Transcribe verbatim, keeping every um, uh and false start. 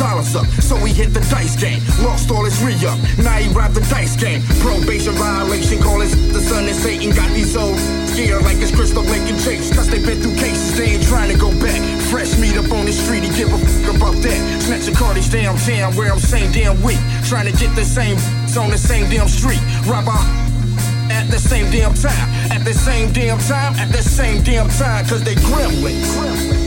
dollars up, so he hit the dice game. Lost all his re-up, now he ride the dice game. Probation violation, call his the son and Satan. Got these old scared like it's Crystal Lake and Chase. Cause they been through cases, they ain't trying to go back. Fresh meat up on the street, he give a fuck about that. Snatch a Cardi's downtown where I'm same damn week. Trying to get the same on the same damn street. Rob a at the same damn time. At the same damn time, at the same damn time. Cause they gremlins.